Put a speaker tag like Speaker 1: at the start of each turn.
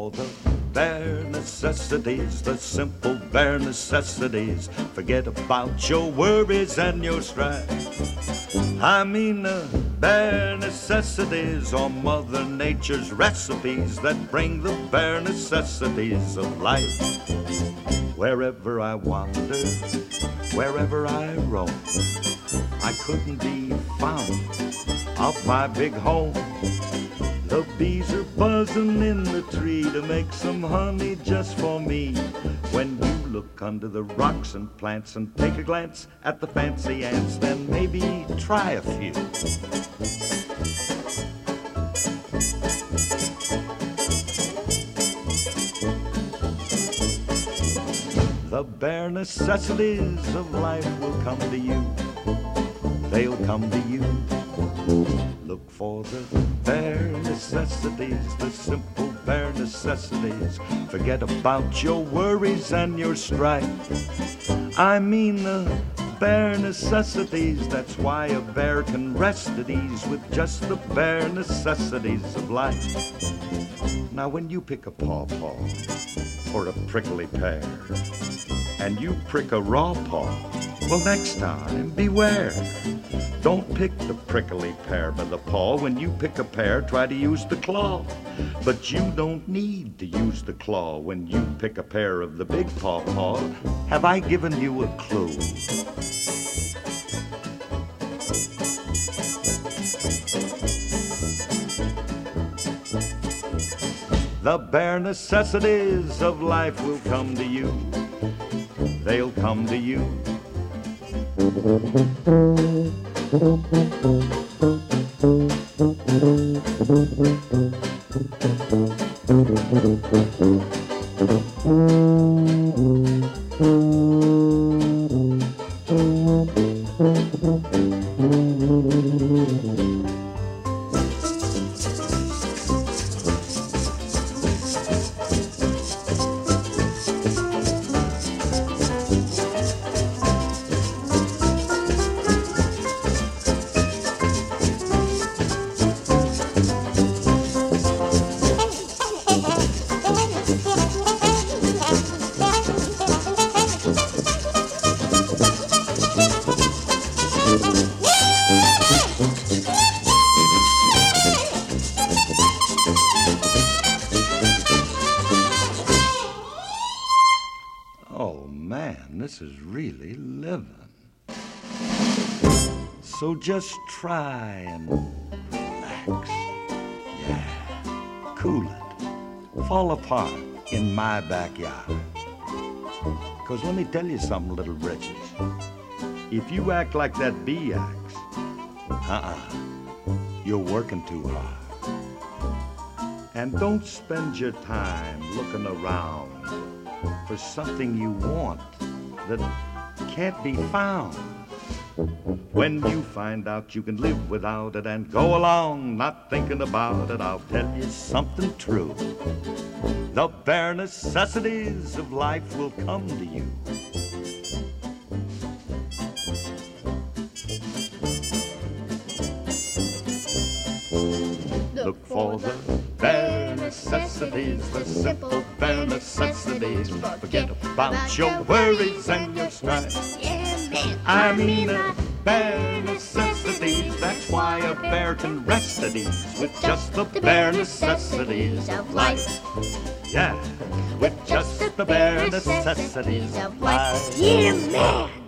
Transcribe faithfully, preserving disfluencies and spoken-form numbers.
Speaker 1: for the bare necessities, the simple bare necessities. Forget about your worries and your strife. I mean the bare necessities are Mother Nature's recipes that bring the bare necessities of life. Wherever I wander, wherever I roam, I couldn't be found off my big home. The bees are buzzing in the tree to make some honey just for me. When you look under the rocks and plants and take a glance at the fancy ants, then maybe try a few. The bare necessities of life will come to you. They'll come to you. Look for the bare necessities, the simple bare necessities. Forget about your worries and your strife. I mean the bare necessities. That's why a bear can rest at ease with just the bare necessities of life. Now when you pick a pawpaw or a prickly pear and you prick a raw paw, well, next time beware. Don't pick the prickly pear by the paw. When you pick a pear, try to use the claw. But you don't need to use the claw when you pick a pear of the big pawpaw. Have I given you a clue? The bare necessities of life will come to you. They'll come to you. Oh man, this is really living. So just try and relax. Yeah, cool it. Fall apart in my backyard. Because let me tell you something, little britches. If you act like that bee acts, uh-uh, you're working too hard. And don't spend your time looking around for something you want that can't be found. When you find out you can live without it and go along not thinking about it, I'll tell you something true. The bare necessities of life will come to you. Look for the bare necessities, the simple bare necessities. Forget about your worries and your strife. I mean the bare necessities. That's why a bear can rest at ease with just the bare necessities of life. Yeah, with just the bare necessities of life.
Speaker 2: Yeah, man.